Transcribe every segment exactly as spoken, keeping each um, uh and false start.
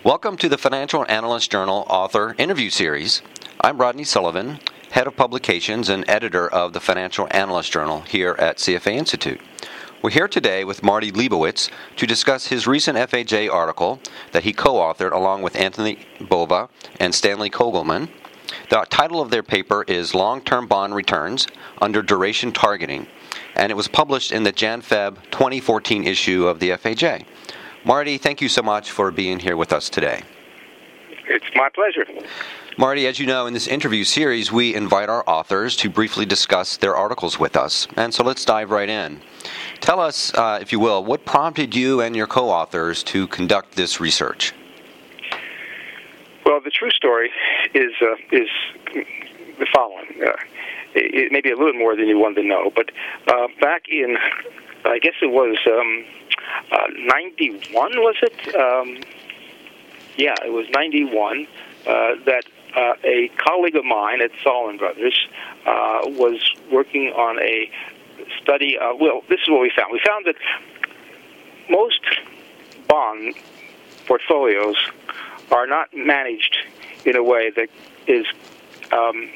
Welcome to the Financial Analyst Journal Author Interview Series. I'm Rodney Sullivan, Head of Publications and Editor of the Financial Analyst Journal here at C F A Institute. We're here today with Marty Leibowitz to discuss his recent F A J article that he co-authored along with Anthony Bova and Stanley Kogelman. The title of their paper is Long-Term Bond Returns Under Duration Targeting, and it was published in the Jan-Feb twenty fourteen issue of the F A J. Marty, thank you so much for being here with us today. It's my pleasure. Marty, as you know, in this interview series, we invite our authors to briefly discuss their articles with us. And so let's dive right in. Tell us, uh, if you will, what prompted you and your co-authors to conduct this research? Well, the true story is uh, is the following. Uh, it may be a little more than you wanted to know, but uh, back in, I guess it was um, uh, ninety-one, was it? Um, yeah, it was ninety-one uh, that uh, a colleague of mine at Solomon Brothers uh, was working on a study. Uh, well, this is what we found. We found that most bond portfolios are not managed in a way that is um,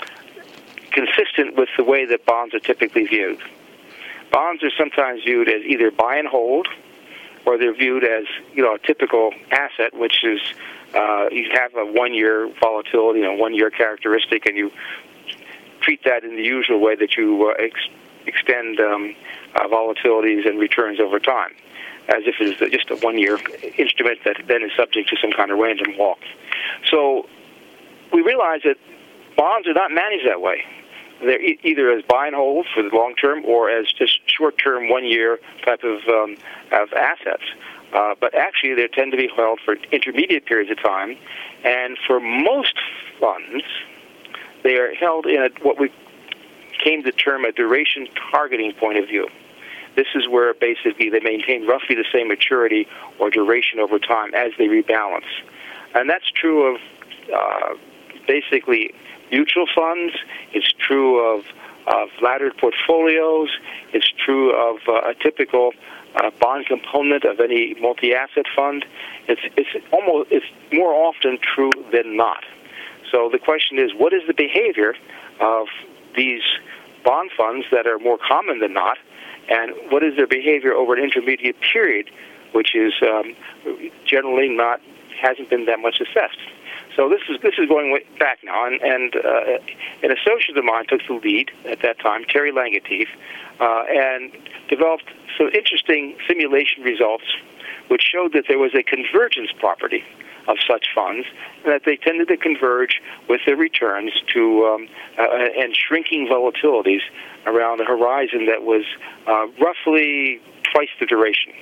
consistent with the way that bonds are typically viewed. Bonds are sometimes viewed as either buy and hold, or they're viewed as, you know, a typical asset, which is uh, you have a one-year volatility and a one-year characteristic, and you treat that in the usual way that you uh, ex- extend um, uh, volatilities and returns over time, as if it's just a one-year instrument that then is subject to some kind of random walk. So we realize that bonds are not managed that way. They're e- either as buy and hold for the long term or as just short-term, one-year type of, um, of assets. Uh, but actually, they tend to be held for intermediate periods of time, and for most funds, they are held in a, what we came to term a duration targeting point of view. This is where basically they maintain roughly the same maturity or duration over time as they rebalance. And that's true of uh, basically mutual funds. It's true of, of laddered portfolios. It's true of uh, a typical uh, bond component of any multi-asset fund. It's, it's almost it's more often true than not. So the question is, what is the behavior of these bond funds that are more common than not, and what is their behavior over an intermediate period, which is um, generally not hasn't been that much assessed. So this is this is going way back now, and, and uh, an associate of mine took the lead at that time, Terry Langeteef, uh, and developed some interesting simulation results, which showed that there was a convergence property of such funds, and that they tended to converge with their returns to um, uh, and shrinking volatilities around a horizon that was uh, roughly twice the duration.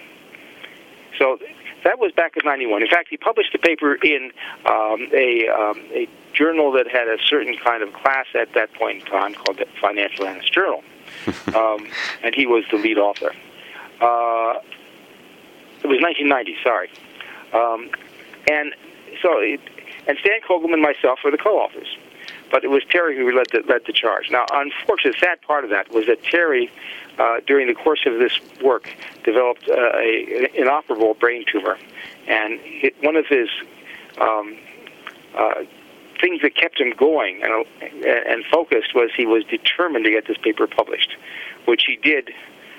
So that was back in ninety-one. In fact, he published a paper in um, a, um, a journal that had a certain kind of class at that point in time called the Financial Analyst Journal, um, and he was the lead author. Uh, it was nineteen ninety, sorry. Um, and so, it, and Stan Kogelman and myself were the co-authors. But it was Terry who led the, led the charge. Now, unfortunately, the sad part of that was that Terry, uh, during the course of this work, developed uh, a, an inoperable brain tumor. And it, one of his um, uh, things that kept him going and, and focused was he was determined to get this paper published, which he did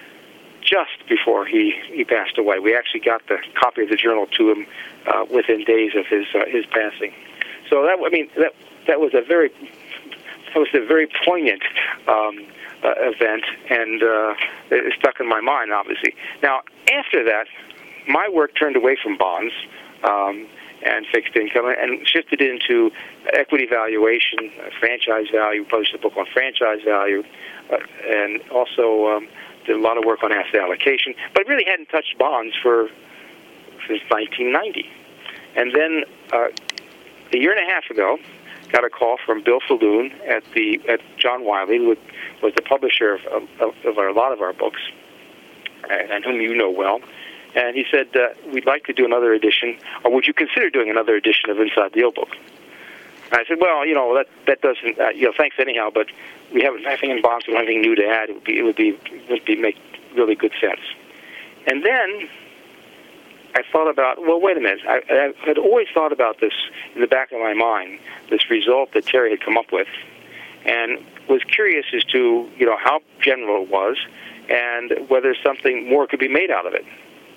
just before he, he passed away. We actually got the copy of the journal to him uh, within days of his uh, his passing. So that I mean that that was a very that was a very poignant um, uh, event, and uh, it stuck in my mind, obviously. Now, after that, my work turned away from bonds um, and fixed income and shifted into equity valuation, uh, franchise value. Published a book on franchise value, uh, and also um, did a lot of work on asset allocation, but really hadn't touched bonds for since nineteen ninety. And then uh, a year and a half ago, got a call from Bill Falloon at the at John Wiley, who was the publisher of, of, of our, a lot of our books, and whom you know well. And he said, uh, we'd like to do another edition, or would you consider doing another edition of Inside the Yield Book? And I said, well, you know, that that doesn't, uh, you know, thanks anyhow, but we have nothing in bonds, we have nothing new to add. It would be, it would be, it would be make really good sense. And then I I thought about, well, wait a minute. I, I had always thought about this in the back of my mind, this result that Terry had come up with, and was curious as to, you know, how general it was and whether something more could be made out of it.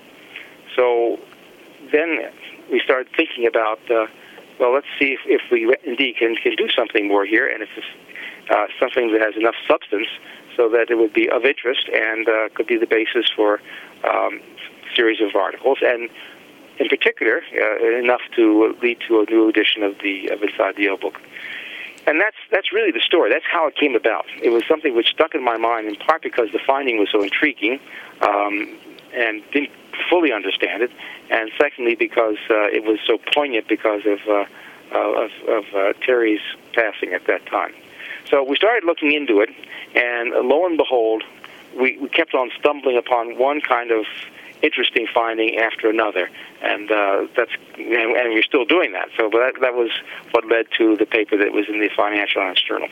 So then we started thinking about, uh, well, let's see if, if we indeed can, can do something more here, and if it's uh, something that has enough substance so that it would be of interest and uh, could be the basis for um, a series of articles, and in particular, uh, enough to lead to a new edition of the of Inside the Yale Book. And that's that's really the story. That's how it came about. It was something which stuck in my mind, in part because the finding was so intriguing, um, and didn't fully understand it, and secondly because uh, it was so poignant because of uh, uh, of, of uh, Terry's passing at that time. So we started looking into it, and uh, lo and behold, we, we kept on stumbling upon one kind of interesting finding after another, and uh, that's and, and we're still doing that. So that that was what led to the paper that was in the Financial Analyst Journal.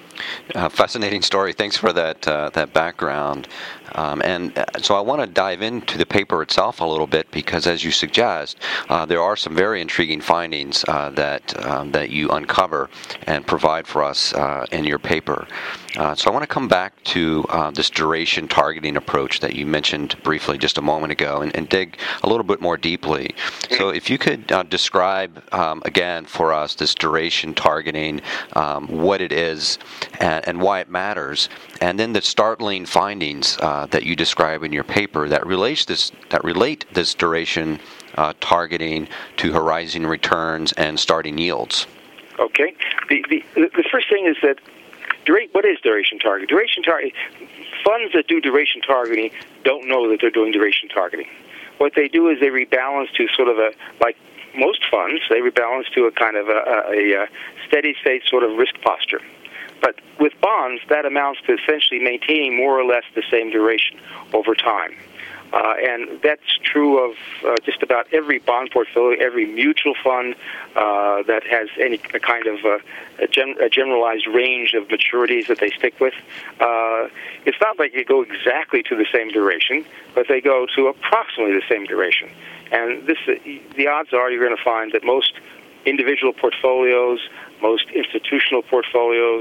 Uh, fascinating story. Thanks for that uh, that background. Um, and uh, so I want to dive into the paper itself a little bit because, as you suggest, uh, there are some very intriguing findings uh, that um, that you uncover and provide for us uh, in your paper. Uh, so I want to come back to uh, this duration targeting approach that you mentioned briefly just a moment ago and, and dig a little bit more deeply. So if you could uh, describe um, again for us this duration targeting, um, what it is and, and why it matters, and then the startling findings uh, that you describe in your paper that relates this that relate this duration uh, targeting to horizon returns and starting yields. Okay. The the the first thing is that dura- what is duration targeting? Duration targeting. Funds that do duration targeting don't know that they're doing duration targeting. What they do is they rebalance to sort of a, like most funds, they rebalance to a kind of a, a, a steady state sort of risk posture. But with bonds, that amounts to essentially maintaining more or less the same duration over time. Uh, and that's true of uh, just about every bond portfolio, every mutual fund uh, that has any kind of uh, a, gen- a generalized range of maturities that they stick with. Uh, it's not like they go exactly to the same duration, but they go to approximately the same duration. And this, uh, the odds are you're going to find that most individual portfolios, most institutional portfolios,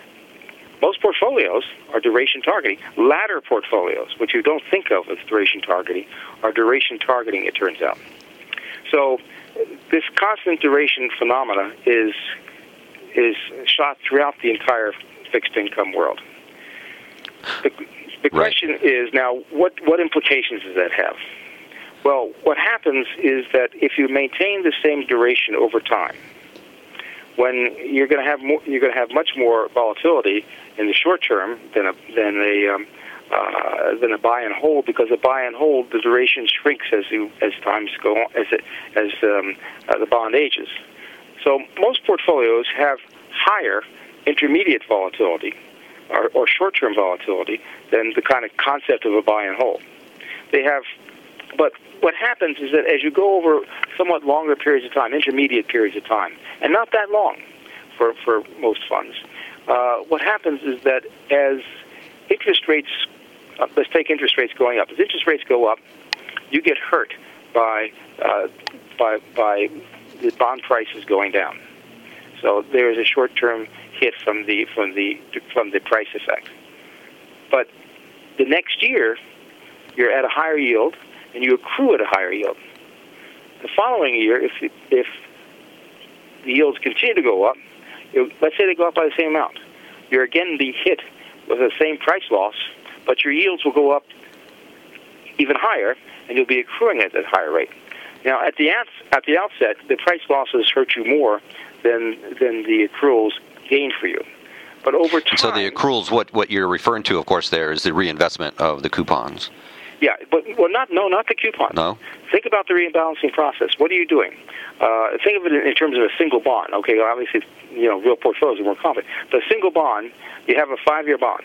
most portfolios are duration targeting. Ladder portfolios, which you don't think of as duration targeting, are duration targeting, it turns out. So this constant duration phenomena is is shot throughout the entire fixed income world. The, the question right. is now, what, what implications does that have? Well, what happens is that if you maintain the same duration over time, when you're going to have more, you're going to have much more volatility in the short term than a than a um, uh, than a buy and hold, because a buy and hold, the duration shrinks as you as times go on, as it, as um, uh, the bond ages. So most portfolios have higher intermediate volatility or, or short-term volatility than the kind of concept of a buy and hold. They have, but what happens is that as you go over somewhat longer periods of time, intermediate periods of time, and not that long for, for most funds, uh, what happens is that as interest rates, uh, let's take interest rates going up. As interest rates go up, you get hurt by uh, by by the bond prices going down. So there is a short-term hit from the from the from the price effect. But the next year, you're at a higher yield, and you accrue at a higher yield. The following year, if if the yields continue to go up, you, let's say they go up by the same amount, you're again being hit with the same price loss, but your yields will go up even higher, and you'll be accruing at a higher rate. Now, at the at, at the outset, the price losses hurt you more than than the accruals gain for you. But over time, so the accruals, what what you're referring to, of course, there is the reinvestment of the coupons. Yeah, but well, not no, not the coupon. No. Think about the rebalancing process. What are you doing? Uh, think of it in, in terms of a single bond. Okay, obviously, you know, real portfolios are more complex. But a single bond, you have a five-year bond.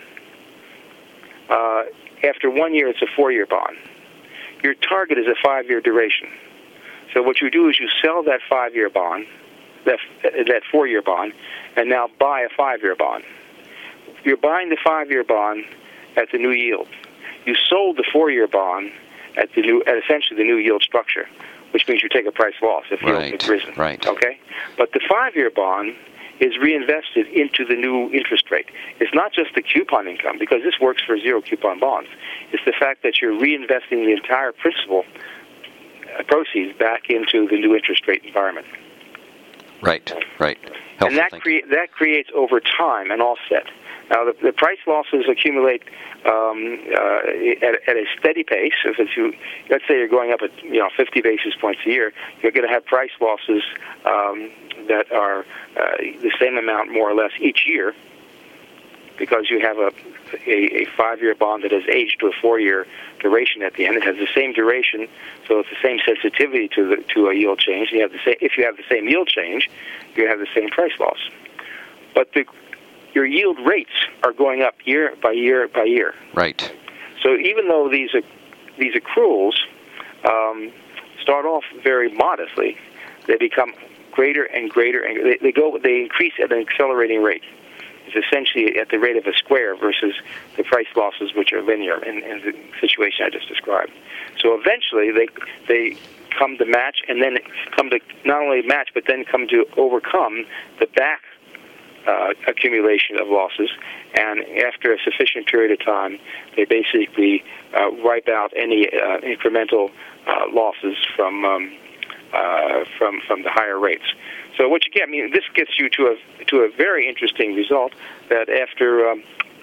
Uh, after one year, it's a four-year bond. Your target is a five-year duration. So what you do is you sell that five-year bond, that that four-year bond, and now buy a five-year bond. You're buying the five-year bond at the new yield. You sold the four-year bond at the new, at essentially the new yield structure. which means you take a price loss if yield Right, has risen. right. Okay? But the five-year bond is reinvested into the new interest rate. It's not just the coupon income, because this works for zero coupon bonds. It's the fact that you're reinvesting the entire principal uh, proceeds back into the new interest rate environment. Right, right. Helpful, and that, crea- that creates over time an offset. Now, the, the price losses accumulate um, uh, at, at a steady pace. If it's you, let's say you're going up at you know fifty basis points a year, you're going to have price losses um, that are uh, the same amount, more or less, each year, because you have a, a, a five-year bond that has aged to a four-year duration at the end. It has the same duration, so it's the same sensitivity to the, to a yield change. You have the same, if you have the same yield change, you have the same price loss. But the your yield rates are going up year by year by year. Right. So even though these uh, these accruals um, start off very modestly, they become greater and greater, and they, they go they increase at an accelerating rate. It's essentially at the rate of a square versus the price losses, which are linear in, in the situation I just described. So eventually they they come to match, and then come to not only match, but then come to overcome the back Uh, accumulation of losses, and after a sufficient period of time, they basically uh, wipe out any uh, incremental uh, losses from um, uh, from from the higher rates. So what you get, I mean, this gets you to a to a very interesting result that after um,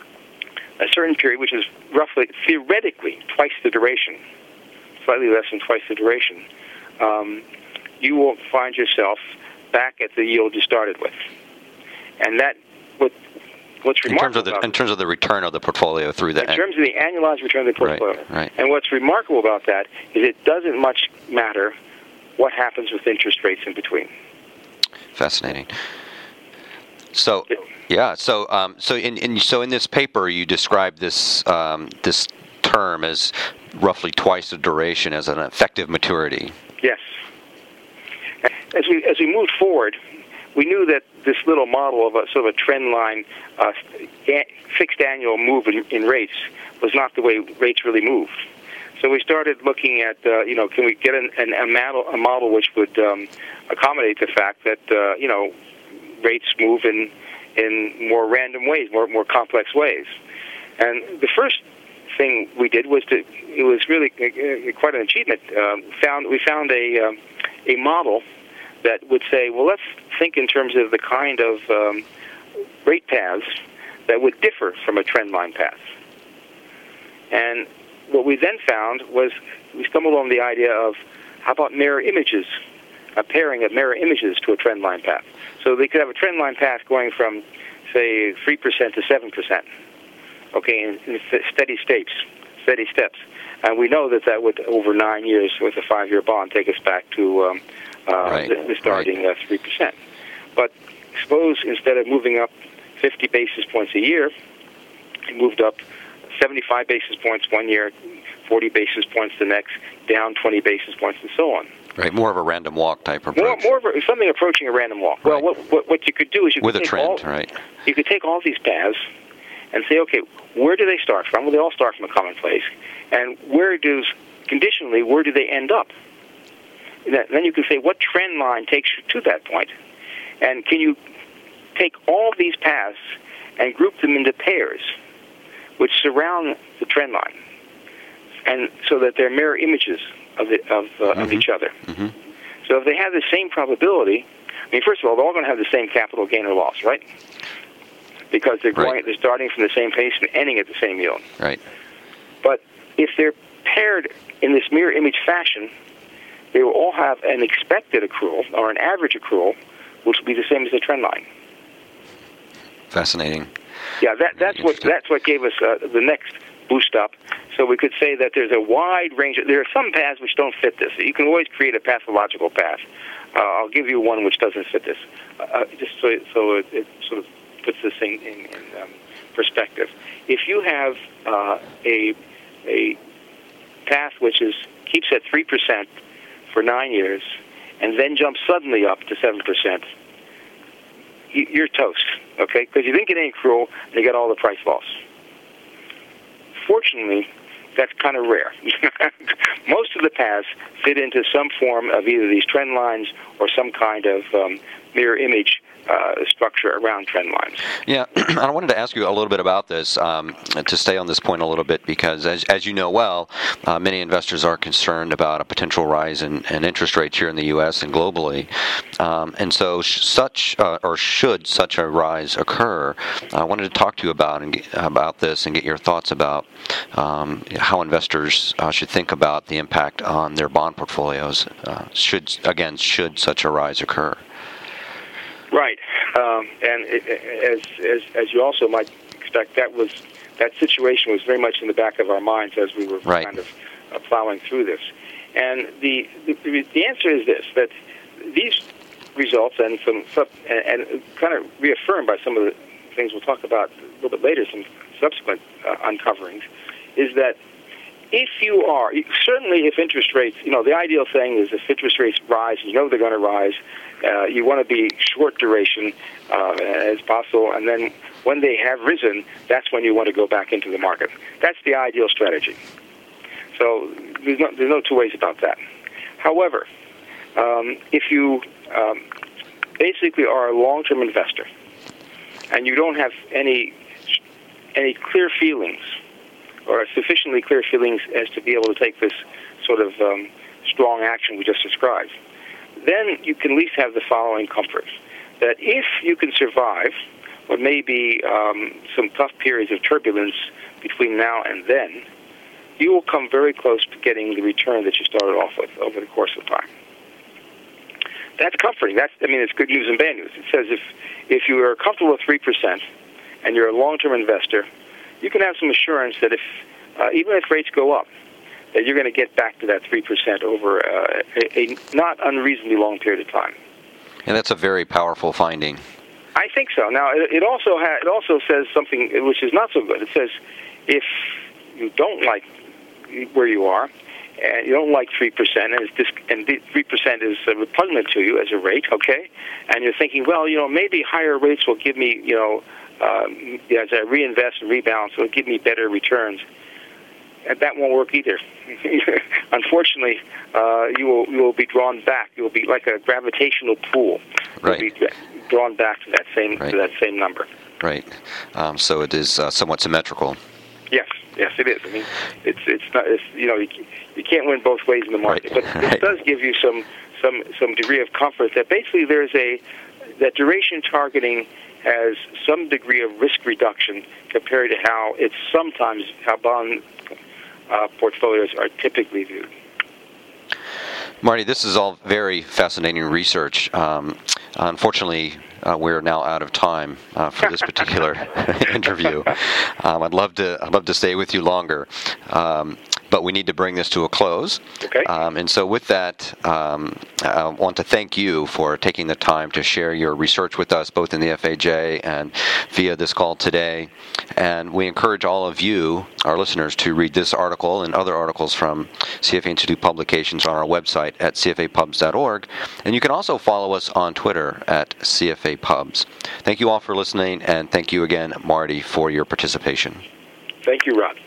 a certain period, which is roughly theoretically twice the duration, slightly less than twice the duration, um, you will find yourself back at the yield you started with. And that, what, what's remarkable in terms of the about in terms of the return of the portfolio through the in terms of the annualized return of the portfolio. Right, right. And what's remarkable about that is it doesn't much matter what happens with interest rates in between. Fascinating. So, yeah. So, um, so in, in so in this paper, you describe this um, this term as roughly twice the duration as an effective maturity. Yes. As we as we moved forward, we knew that this little model of a sort of a trend line, uh, fixed annual move in, in rates was not the way rates really moved. So we started looking at, uh, you know, can we get an, an, a, model, a model which would um, accommodate the fact that, uh, you know, rates move in in more random ways, more more complex ways. And the first thing we did was to, it was really quite an achievement. Um, found we found a um, a model that would say, well, let's think in terms of the kind of um, rate paths that would differ from a trend line path. And what we then found was we stumbled on the idea of, how about mirror images, a pairing of mirror images to a trend line path. So they could have a trend line path going from, say, three percent to seven percent, okay, in, in steady steps, steady steps. And we know that that would, over nine years with a five-year bond, take us back to um, Uh, right, the, the starting right. uh, three percent. But suppose instead of moving up fifty basis points a year, it moved up seventy-five basis points one year, forty basis points the next, down twenty basis points, and so on. Right, more of a random walk type approach. More, more of a, something approaching a random walk. Right. Well, what, what what you could do is you with could a take trend, all, right? You could take all these paths and say, okay, where do they start from? Well, they all start from a common place, and where does conditionally where do they end up? Then you can say, what trend line takes you to that point? And can you take all these paths and group them into pairs which surround the trend line, and so that they're mirror images of the, of, uh, mm-hmm. of each other? Mm-hmm. So if they have the same probability, I mean, first of all, they're all going to have the same capital gain or loss, right? Because they're going, right. they're starting from the same pace and ending at the same yield. Right. But if they're paired in this mirror image fashion, they will all have an expected accrual or an average accrual, which will be the same as the trend line. Fascinating. Yeah, that, that's what that's what gave us uh, the next boost up. So we could say that there's a wide range. Of, there are some paths which don't fit this. You can always create a pathological path. Uh, I'll give you one which doesn't fit this, uh, just so so it, it sort of puts this thing in, in um, perspective. If you have uh, a a path which is keeps at three percent for nine years, and then jumps suddenly up to seven percent, you're toast, okay? Because you didn't get any accrual, and you got all the price loss. Fortunately, that's kind of rare. Most of the paths fit into some form of either these trend lines or some kind of um, mirror image uh, structure around trend lines. Yeah, I wanted to ask you a little bit about this, um, to stay on this point a little bit, because as, as you know well, uh, many investors are concerned about a potential rise in, in interest rates here in the U S and globally. Um, and so sh- such, uh, or should such a rise occur, I wanted to talk to you about and get, about this and get your thoughts about um, how investors uh, should think about the impact on their bond portfolios, uh, should, again, should such a rise occur. Right, um, and it, as, as as you also might expect, that was that situation was very much in the back of our minds as we were right. kind of uh, plowing through this. And the, the the answer is this: that these results and some and, and kind of reaffirmed by some of the things we'll talk about a little bit later, some subsequent uh, uncoverings, is that if you are, certainly if interest rates, you know, the ideal thing is if interest rates rise, you know they're going to rise, uh, you want to be short duration uh, as possible, and then when they have risen, that's when you want to go back into the market. That's the ideal strategy. So there's no, there's no two ways about that. However, um, if you um, basically are a long-term investor and you don't have any any clear feelings or sufficiently clear feelings as to be able to take this sort of um, strong action we just described, then you can at least have the following comfort, that if you can survive what may be um, some tough periods of turbulence between now and then, you will come very close to getting the return that you started off with over the course of time. That's comforting. That's, I mean, it's good news and bad news. It says if, if you are comfortable with three percent and you're a long-term investor, you can have some assurance that if, uh, even if rates go up, that you're going to get back to that three percent over uh, a, a not unreasonably long period of time. And that's a very powerful finding. I think so. Now, it, it also ha- it also says something which is not so good. It says if you don't like where you are, and you don't like three percent, and, it's dis- and three percent is uh, repugnant to you as a rate, okay, and you're thinking, well, you know, maybe higher rates will give me, you know, Um, as I reinvest and rebalance, it'll give me better returns. And that won't work either. Unfortunately, uh, you will you will be drawn back. You will be like a gravitational pool. Right. You'll be drawn back to that same right. to that same number. Right. Um, so it is uh, somewhat symmetrical. Yes. Yes, it is. I mean, it's it's not. It's, you know, you, you can't win both ways in the market, right. but it does give you some some some degree of comfort that basically there's a that duration targeting has some degree of risk reduction compared to how it's sometimes how bond uh, portfolios are typically viewed. Marty, this is all very fascinating research. Um, unfortunately, uh, we're now out of time uh, for this particular interview. Um, I'd love to I'd love to stay with you longer, um, but we need to bring this to a close. Okay. Um, and so, with that, um, I want to thank you for taking the time to share your research with us, both in the F A J and via this call today. And we encourage all of you, our listeners, to read this article and other articles from C F A Institute publications on our website at c f a pubs dot org. And you can also follow us on Twitter at C F A Pubs. Thank you all for listening, and thank you again, Marty, for your participation. Thank you, Rod.